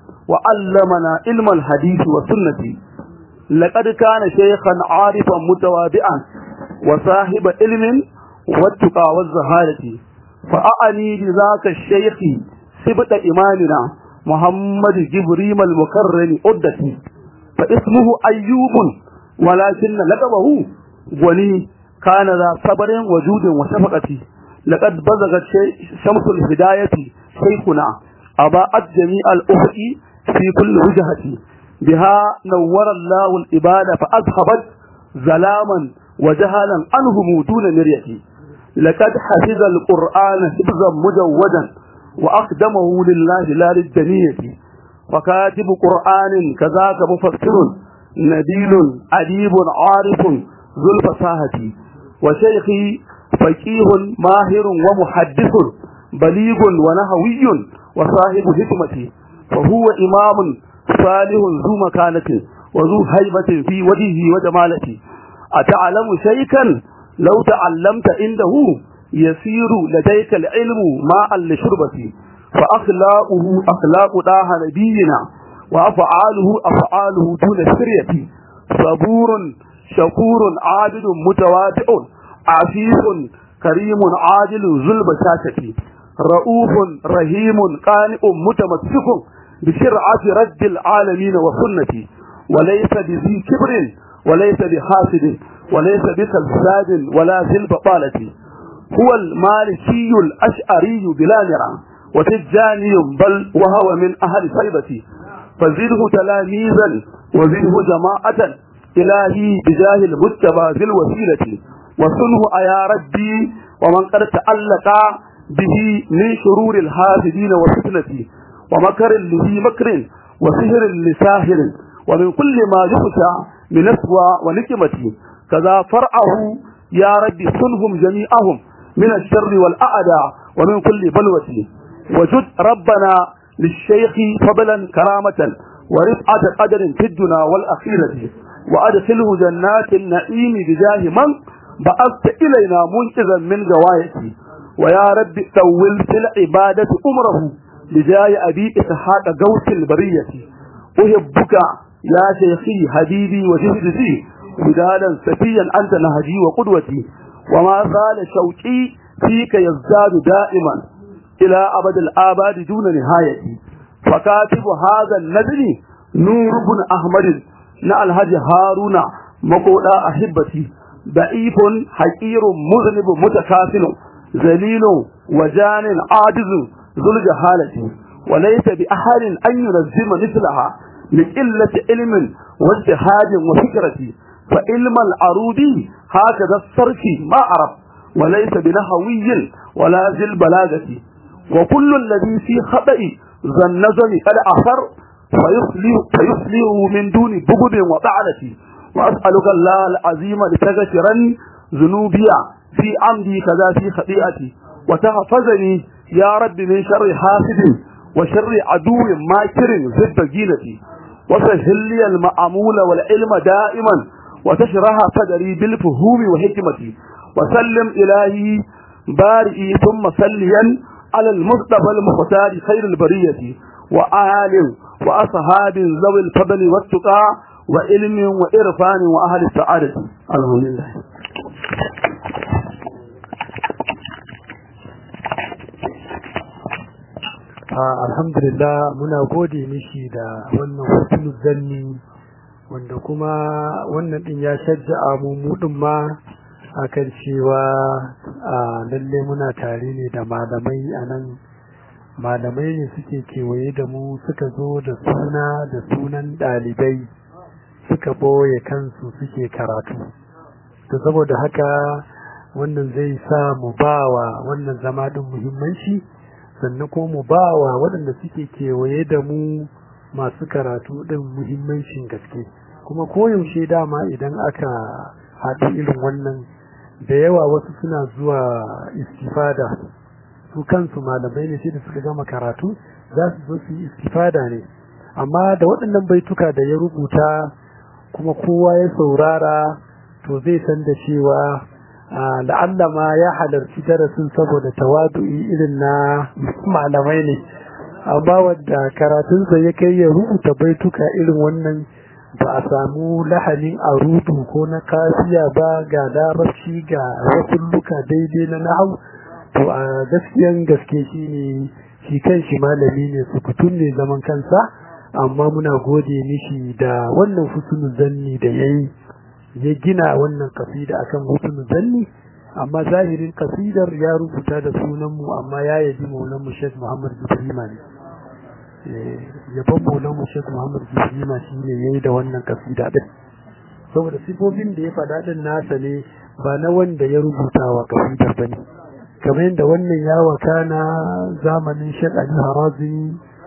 وعلمنا علم الحديث والسنة لقد كان شيخا عارفا متواضعا وصاحب علم والتقى والزهادة فأعني بذاك الشيخ سبت إيماننا محمد جبريم المكرم أدتي فاسمه أيوب ولكن لقبه ولي كان ذا صبر وجود وشفقة لقد بزغت شمس الهداية شيخنا أضاءت جميع الأفق في كل وجهة بها نور الله الإبادة فأذهبت ظلاما وجهلا عنهم دون مرية لقد حفظ القرآن حفظا مجودا وأقدمه لله لا للدنية وكاتب قرآن كذاك مفسر نبيل أديب عارف ذو الفصاحة وشيخي فقيه ماهر ومحدث بليغ ونهوي وصاحب حكمة وهو إمام صالح ذو مكانة وذو هيبة في وجهه وجمالته أتعلم شيئا لو تعلمت عنده يسير لديك العلم ماء لشربتي فأخلاقه أخلاق داه نبينا وأفعاله أفعاله دون سريتي صبور شكور عابد متواضع عفيف كريم عادل ذو البشاشة رؤوف رحيم قانئ متمسك بشرعة رد العالمين وسنتي وليس بذي كبر وليس بحاسد وليس بكذاب ولا ذي البطالة هو المالكي الأشعري بلا مرى وتجاني بل وهو من أهل صيبتي فزده تلاميذا وزده جماعة إلهي بجاه المجتبى ذي الوسيلة وصنه أيا ربي ومن قد تألق به من شرور الحاسدين وفتنة ومكر لذي مكر وسحر لساهر ومن كل ما يخشى من أسوى ونكمة كذا فرعه يا رب صنهم جميعهم من الشر والأعداء ومن كل بلوة وجد ربنا للشيخ فضلا كرامة ورفعة قدر في الدنيا والأخيرة وأدخله جنات النعيم بجاه من بعثت إلينا منقذا من جوايتي ويا رب طول في العبادة أمره بجاه أبي إسحاق غوث البرية أحبك يا شيخي حبيبي وجهدتي ودادا سفيا أنت نهجي وقدوتي وما زال شوقي فيك يزداد دائما إلى أبد الآباد دون نهاية فكاتب هذا النزل نور بن أحمد نعل هج هارون مقولا أحبتي ضعيف حقير مذنب متكاسل ذليل وجان عاجز ذو الجهالة وليس بأحد أن ينزم مثلها لقلة علم واجتهاد وفكرة فعلم العروض هكذا الصرف ما عرف وليس بنحوي ولا ذي البلاغة وكل الذي في خطأ ذا النظم قد أثر فيصليه من دون بغض وطعنة وأسألك الله العظيم لتغفرن ذنوبي في عمدي كذا في خطيئتي وتحفظني يا رب من شر حاسد وشر عدو ماكر ذي البجينة وسهل لي المعمول والعلم دائما وتشرح صدري بالفهوم وحكمتي وسلم إلهي بارئي ثم سليا على المصطفى المختار خير البرية وآل وأصحاب ذوي الفضل والتقى وعلم وإرفان وأهل السعادة الحمد لله. alhamdulillah muna gode mishi da wannan hutun zanni wanda kuma wannan din ya shajja'a mu mu din ma akan cewa lalle muna tare ne da malamai anan malamai ne suke kewaye da mu suka zo da suna da sunan dalibai suka boye kansu suke karatu to saboda haka wannan zai sa mu bawa wannan zama din muhimmanci sannan ko mu bawa waɗanda suke kewaye da mu masu karatu din muhimmancin gaske kuma koyaushe dama idan aka haɗu irin wannan da yawa wasu suna zuwa istifada su kansu malamai ne sai da suka gama karatu za su zo su yi istifada ne amma da waɗannan baituka da ya rubuta kuma kowa ya saurara to zai san da cewa la'alla ma ya halarci darasin saboda tawadu'i irin na malamai ne amma wanda karatunsa ya kai ya rubuta baituka irin wannan ba a samu lahanin arudu ko na kafiya ba ga larabci ga rasulluka daidai na nahau to a gaskiyan gaske shi ne shi kan shi malami ne sukutun ne zaman kansa amma muna gode mishi da wannan husnul zanni da yayi ya gina wannan kasida akan husnul zanni amma zahirin kasidar ya rubuta da sunan mu amma ya yabi maulan mu Sheikh Muhammad Ibrahim ne eh yabon maulan mu Sheikh Muhammad Ibrahim shine yayi da wannan kasida din saboda sifofin da ya fada din nasa ne ba na wanda ya rubuta wa kasidar bane kamar yadda wannan ya wakana zamanin Sheikh Ali Harazi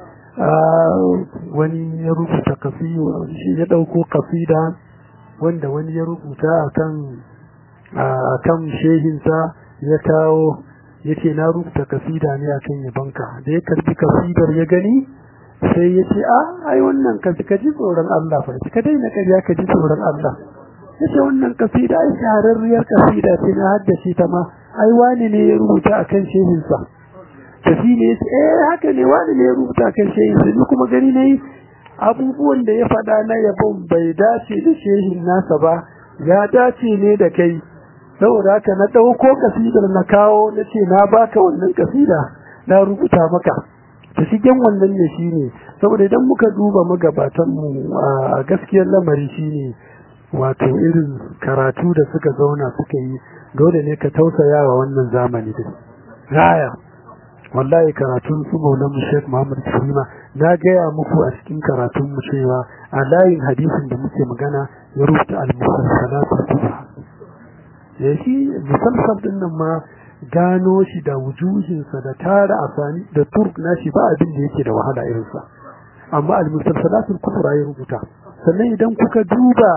wani ya rubuta kasida shi ya dauko kasida wanda wani ya rubuta akan akan shehinsa ya kawo yace na rubuta kasida ne akan yabanka da ya karbi kasidar ya gani sai yace a ai wannan ka ji tsoron Allah fa ka daina kariya ka ji tsoron Allah yace wannan kasida ai shahararriyar kasida ce na haddace ta ma ai wani ne ya rubuta akan shehinsa tafi ne eh haka ne wani ne ya rubuta akan shehinsa ni kuma gani ne abubuwan da ya faɗa na yabon bai dace da shehin nasa ba ya dace ne da kai saboda haka na ɗauko kasidar na kawo na ce na baka wannan kasida na rubuta maka ta shigen wannan ne shine saboda idan muka duba magabatanmu a gaskiyar lamari shine wato irin karatu da suka zauna suka yi dole ne ka tausaya wa wannan zamani din raya wallahi karatun su maulan mu Sheikh Muhammad Ibrahim na gaya muku a cikin karatun mu cewa a layin hadisin da muke magana ya rubuta al-musalsalat al-kubra ya shi musalsal din nan ma gano shi da wujuhinsa da tara asani da turk nashi ba abin da yake da wahala irinsa amma al-musalsalatul kubra ya rubuta sannan idan kuka duba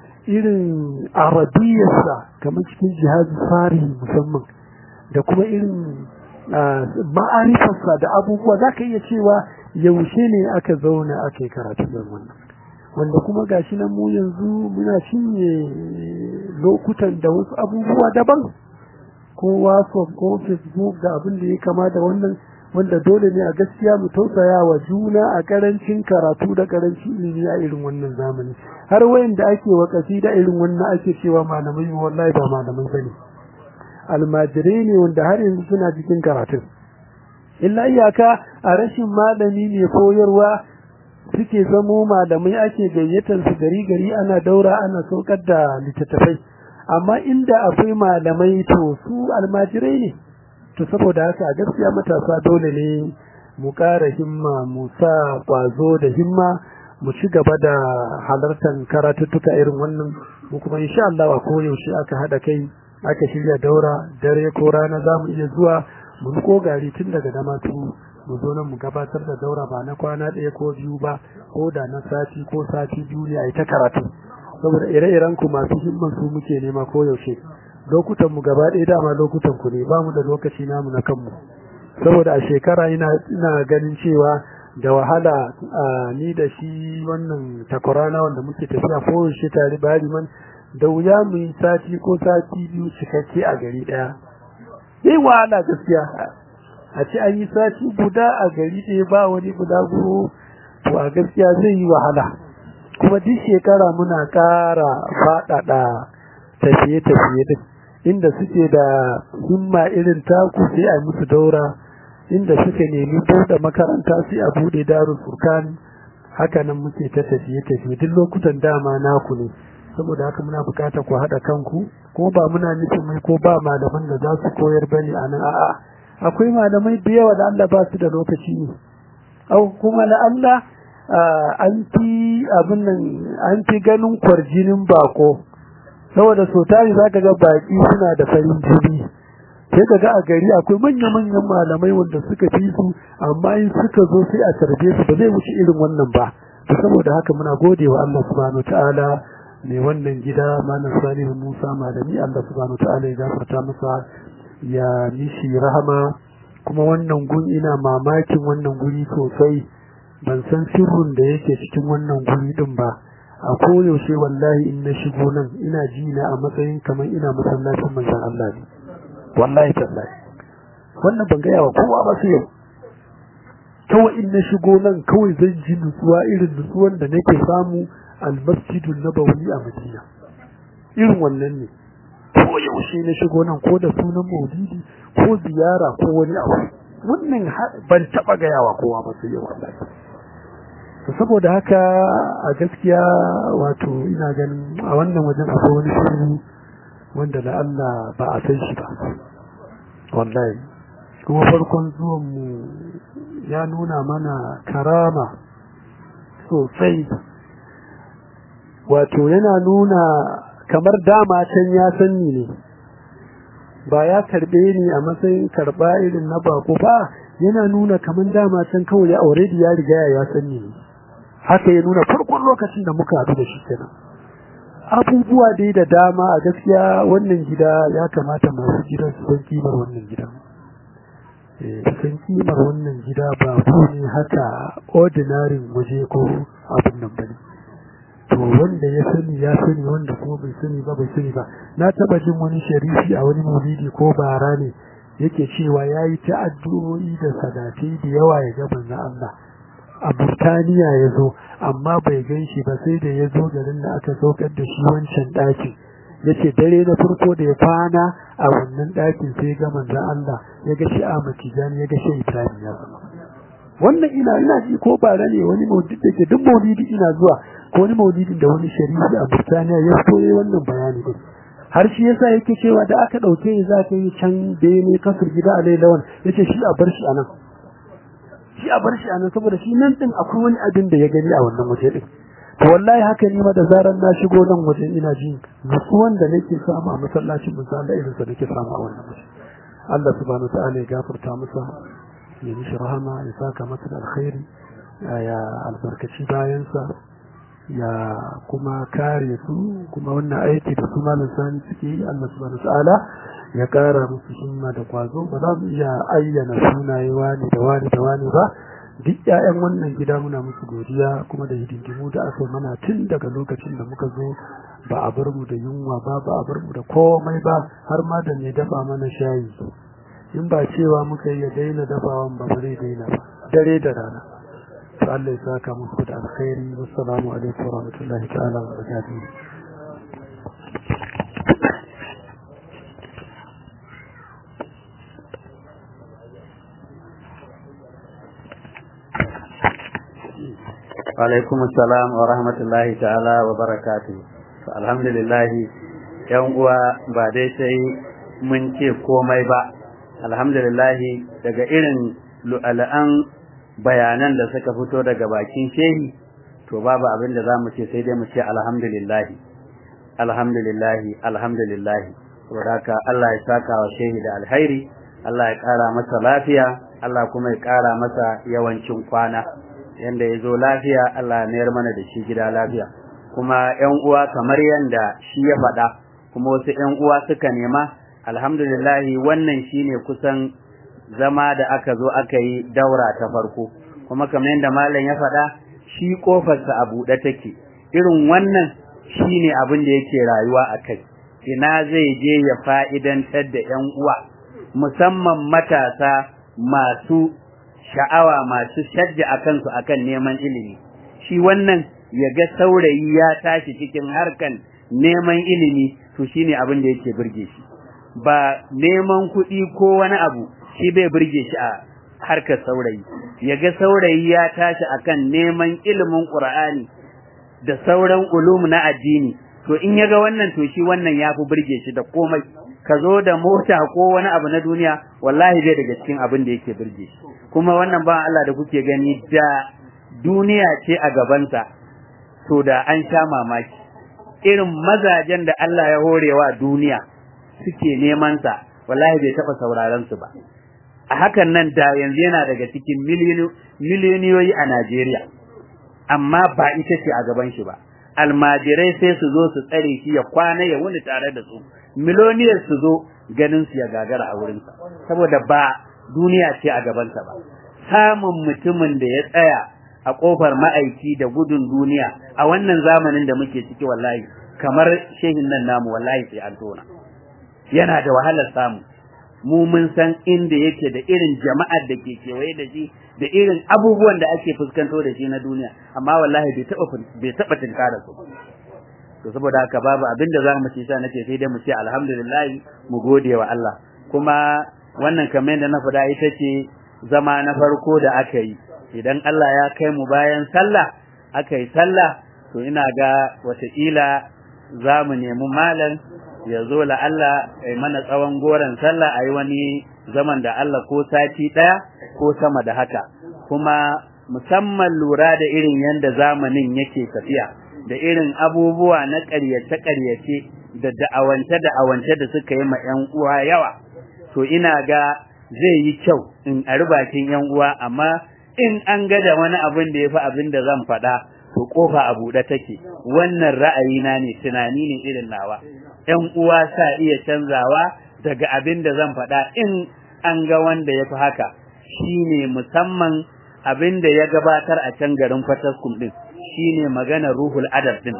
irin arabiyarsa kamar cikin jihadi farihi musamman da kuma irin ma'arifarsa da abubuwa za ka iya cewa yaushe ne aka zauna aka yi karatu da wannan wanda kuma gashi nan mu yanzu muna cinye lokutan da wasu abubuwa daban ko WhatsApp ko Facebook da abin da ya kama da wannan wanda dole ne a gaskiya mu tausaya wa juna a karancin karatu da karancin ilimi a irin wannan zamani har wayanda ake wakafi da irin wannan ake cewa malamai wallahi ba malamai bane almajirai ne wanda har yanzu suna cikin karatu illa iyaka a rashin malami ne koyarwa suke zamo malamai ake gayyatar su gari gari ana daura ana saukar da littattafai amma inda akwai malamai to su almajirai ne to saboda haka a gaskiya matasa dole ne mu ƙara himma mu sa ƙwazo da himma mu ci gaba da halartar karatuttuka irin wannan mu kuma insha Allah a koyaushe aka haɗa kai aka shirya daura dare ko rana za mu iya zuwa mu ko gari tun daga damatu mu zo nan mu gabatar da daura ba na kwana ɗaya ko biyu ba ko da na sati ko sati biyu ne a yi ta karatu saboda ire-iren ku masu himman su muke nema koyaushe lokutan mu gaba ɗaya dama lokutan ku ne ba mu da lokaci namu na kanmu saboda a shekara ina ina ganin cewa da wahala ni da shi wannan takwarana wanda muke tafiya ko shi tare bari man da wuya mu yi sati ko sati biyu cikakke a gari ɗaya sai wahala gaskiya a ce an yi sati guda a gari ɗaya ba wani guda guru to a gaskiya zai yi wahala kuma duk shekara muna ƙara faɗaɗa tafiye-tafiye din inda suke da himma irin taku sai a musu daura inda suka nemi buɗe makaranta sai a buɗe darul furkan haka nan muke ta tafiye-tafiye duk lokutan dama naku ne saboda haka muna buƙatar ku haɗa kanku ko ba muna nufin mai ko ba malaman da za su koyar bane a nan a'a akwai malamai da yawa da Allah ba su da lokaci ne au kuma la Allah an fi abin nan an fi ganin kwarjinin bako saboda so tari zaka ga baki suna da farin jini sai kaga a gari akwai manyan manyan malamai wanda suka fi su amma in suka zo sai a tarbe su ba zai wuce irin wannan ba to saboda haka muna godewa Allah subhanahu wataala mai wannan gida malam Salihu Musa malami Allah subhanahu wataala ya gafarta masa ya mishi rahama kuma wannan gun ina mamakin wannan guri sosai ban san sirrin da yake cikin wannan guri din ba a koyaushe wallahi in na shigo nan ina ji na a matsayin kamar ina masallacin manzon Allah ne wallahi tallahi wannan ban gaya wa kowa ba sai yau kawai in na shigo nan kawai zan ji nutsuwa irin nutsuwan da nake samu al-masjidun nabawi a Madina irin wannan ne ko yaushe na shigo nan ko da sunan maulidi ko ziyara ko wani abu wannan ban taba gayawa kowa ba sai yau wallahi to saboda haka a gaskiya wato ina ganin a wannan wajen akwai wani shiru wanda da Allah ba a san shi ba wallahi kuma farkon zuwan mu ya nuna mana karama sosai wato yana nuna kamar dama can ya sanni ne ba ya karbe ni a matsayin karba irin na bako ba yana nuna kamar dama can kawai ya already ya riga ya sanni ne haka ya nuna farkon lokacin da muka haɗu da shi kenan abubuwa dai da dama a gaskiya wannan gida ya kamata masu gidan su san kimar wannan gidan eh san kimar wannan gida ba ku ne haka ordinary waje ko abin nan bane to wanda ya sani ya sani wanda kuma bai sani ba bai sani ba na taba jin wani sharifi a wani maulidi ko bara ne yake cewa yayi ta addu'o'i da sadati da yawa ya ga manzon Allah a Burtaniya yazo amma bai ganshi ba sai da yazo garin da aka saukar da shi wancan daki yace dare na farko da ya kwana a wannan dakin sai ga manzon Allah ya ga shi Ahmad Tijani ya ga shi Ibrahim ya zama wannan ina ina ji ko bara ne wani maulidi da ke duk maulidi ina zuwa ko wani maulidin da wani sharifi a Burtaniya ya so yayin wannan bayani din har shi yasa yake cewa da aka dauke ni za ka yi can bene kasur gida a Lailawan yace shi a bar shi anan shi a bar shi anan saboda shi nan din akwai wani abin da ya gani a wannan waje din to wallahi haka ni ma da zaran na shigo nan waje ina ji nutsuwan da nake samu a masallacin misali irin sa nake samu a wannan waje Allah subhanahu ta'ala ya gafarta masa ya mishi rahama ya saka masa da alkhairi ya albarkaci bayansa ya kuma kare su kuma wannan aiki da su malam sani suke yi Allah subhanahu ta'ala ya kara musu himma da kwazo ba za mu iya ayyana sunaye wani da wani da wani ba duk ƴaƴan wannan gida muna musu godiya kuma da hidindimu da aka mana tun daga lokacin da muka zo ba a bar mu da yunwa ba ba a bar mu da komai ba har ma da mai dafa mana shayi in ba cewa muka yi ya daina dafawan ba zai daina ba dare da rana to Allah ya saka musu da alkhairi wassalamu alaikum wa rahmatullahi ta'ala wa barakatuh alaikum assalam wa rahmatullahi ta'ala wa barakatuh alhamdulillah yan uwa ba dai sai mun ce komai ba alhamdulillah daga irin lu'al'an bayanan da suka fito daga bakin shehi to babu abin da zamu ce sai dai mu ce alhamdulillah alhamdulillah alhamdulillah saboda Allah ya saka wa shehi da alkhairi Allah ya kara masa lafiya Allah kuma ya kara masa yawancin kwana yanda yazo lafiya Allah ya mayar mana da shi gida lafiya kuma ƴan uwa kamar yanda shi ya faɗa kuma wasu ƴan uwa suka nema alhamdulillah wannan shine kusan zama da aka zo aka yi daura ta farko kuma kamar yanda malam ya faɗa shi kofar sa a buɗe take irin wannan shine abin da yake rayuwa akai ina zai je ya fa'idantar da ƴan uwa musamman matasa masu sha'awa masu shajja akan su akan neman ilimi shi wannan ya ga saurayi ya tashi cikin harkan neman ilimi to shine abin da yake burge shi ba neman kuɗi ko wani abu shi bai burge shi a harkar saurayi ya ga saurayi ya tashi akan neman ilimin Qur'ani da sauran ulum na addini to in ya ga wannan to shi wannan ya fi burge shi da komai ka zo da mota ko wani abu na duniya wallahi bai daga cikin abin da yake burge shi kuma wannan ba Allah da kuke gani da duniya ce a gabansa to da an sha mamaki irin mazajen da Allah ya horewa duniya suke neman sa wallahi bai taba sauraron su ba a hakan nan da yanzu yana daga cikin miliyoniyoyi a Najeriya amma ba ita ce a gaban shi ba almajirai sai su zo su tsare shi ya kwana ya wuni tare da su miloniyar su zo ganin su ya gagara a wurin sa saboda ba duniya ce a gaban sa ba samun mutumin da ya tsaya a kofar ma'aiki da gudun duniya a wannan zamanin da muke ciki wallahi kamar shehin nan namu wallahi sai an tona yana da wahalar samu mu mun san inda yake da irin jama'ar da ke kewaye da shi da irin abubuwan da ake fuskanto da shi na duniya amma wallahi bai taba bai taba tinkara su to saboda haka babu abin da zamu ci sa nake sai dai mu ce alhamdulillah mu gode wa Allah kuma wannan kamar da na faɗa ita ce zama na farko da aka yi idan Allah ya kai mu bayan sallah aka yi sallah to ina ga wataƙila za mu nemi malam ya zo la Allah ai mana tsawon goren sallah ayi wani zaman da Allah ko sati daya ko sama da haka kuma musamman lura da irin yanda zamanin yake tafiya da irin abubuwa na ƙaryace ƙaryace da da'awance da'awance da suka yi ma ƴan uwa yawa to ina ga zai yi kyau in a rubakin ƴan uwa amma in an ga da wani abin da yafi abin da zan faɗa to kofa a buɗe take wannan ra'ayina ne tunani ne irin nawa ƴan uwa sa iya canzawa daga abin da zan faɗa in an ga wanda yafi haka shine musamman abin da ya gabatar a can garin Fataskum din shine magana ruhul adab din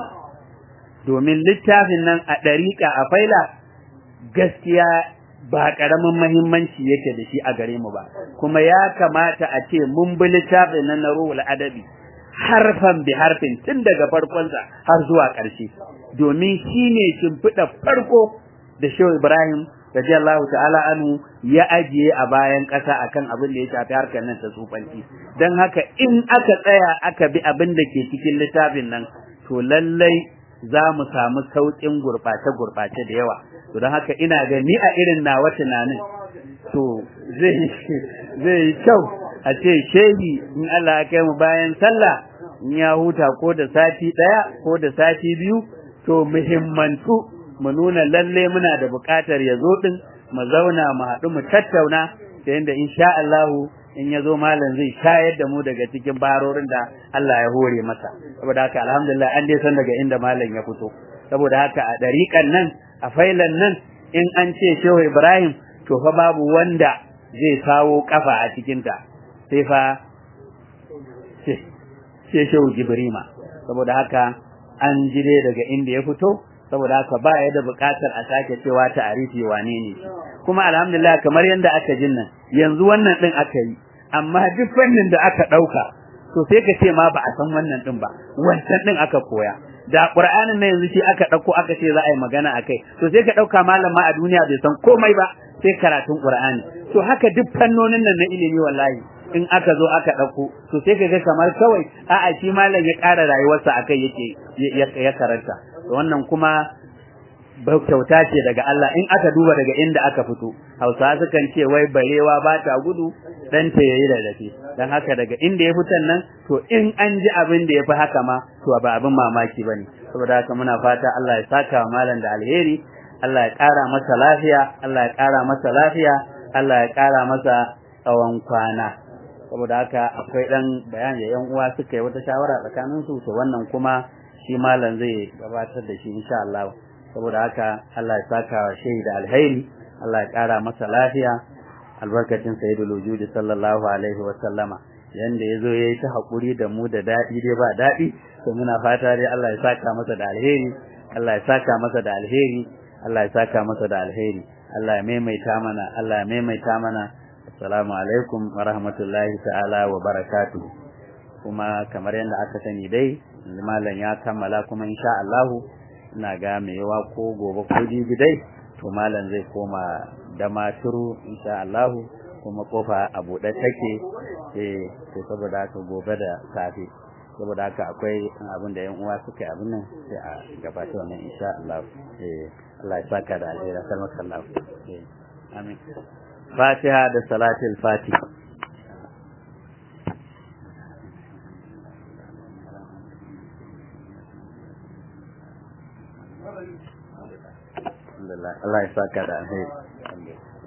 domin littafin nan a dariƙa a faila gaskiya ba karamin muhimmanci yake da shi a gare mu ba kuma ya kamata a ce mun bi littafin nan na ruhul adabi harfan bi harfin tun daga farkonsa har zuwa ƙarshe domin shine shimfiɗa farko da Shehu Ibrahim radiyallahu ta'ala anhu ya ajiye a bayan ƙasa akan abin da ya shafi harkar nan ta tsufanci dan haka in aka tsaya aka bi abin da ke cikin littafin nan to lallai za mu samu sauƙin gurɓace gurɓace da yawa to dan haka ina ga ni a irin nawa tunanin to zai zai kyau a ce shehi in Allah ya kai mu bayan sallah in ya huta ko da sati daya ko da sati biyu to muhimmantu mu nuna lalle muna da buƙatar ya zo din mu zauna mu haɗu mu tattauna da yanda insha Allah in ya zo malam zai shayar da mu daga cikin barorin da Allah ya hore masa saboda haka alhamdulillah an dai san daga inda malam ya fito saboda haka a dariƙan nan a failan nan in an ce Shehu Ibrahim to fa babu wanda zai kawo kafa a cikin ta sai fa sai Shehu Jibrima saboda haka an jire daga inda ya fito saboda haka ba ya da buƙatar a sake cewa ta'arifi wane ne kuma alhamdulillah kamar yanda aka jin nan yanzu wannan din aka yi amma duk fannin da aka dauka to sai ka ce ma ba a san wannan din ba wancan din aka koya da Qur'anin ne yanzu shi aka dauko aka ce za a yi magana akai to sai ka dauka malama a duniya bai san komai ba sai karatun Qur'ani to haka duk fannonin nan na ilimi wallahi in aka zo aka dauko to sai ka ga kamar kawai a'a shi malam ya ƙara rayuwarsa akai yake ya karanta wannan kuma kyauta ce daga Allah in aka duba daga inda aka fito Hausawa sukan ce wai barewa ba ta gudu dan ta yayi da dafi dan haka daga inda ya fitan nan to in an ji abin da yafi haka ma to ba abin mamaki bane saboda haka muna fata Allah ya saka wa malam da alheri Allah ya ƙara masa lafiya Allah ya ƙara masa lafiya Allah ya ƙara masa tsawon kwana saboda haka akwai dan bayani da yan uwa suka yi wata shawara tsakanin su to wannan kuma shi malam zai gabatar da shi insha Allah saboda haka Allah ya saka wa shehi da alheri Allah ya ƙara masa lafiya albarkacin sayyidul wujud sallallahu alaihi wa sallama yanda yazo yayi ta hakuri da mu da dadi dai ba dadi to muna fata dai Allah ya saka masa da alheri Allah ya saka masa da alheri Allah ya saka masa da alheri Allah ya maimaita mana Allah ya maimaita mana assalamu alaikum wa rahmatullahi ta'ala wa barakatuh kuma kamar yanda aka sani dai malam ya kammala kuma insha Allah ina ga mai yawa ko gobe ko jibi dai to malam zai koma da maturu insha Allah kuma kofa a buɗe take eh to saboda haka gobe da safe saboda haka akwai abin da yan uwa suka yi abin nan sai a gabata wannan insha Allah eh Allah ya saka da alheri sallallahu alaihi eh amin Fatiha da salatul Fatiha Allah ya saka da alheri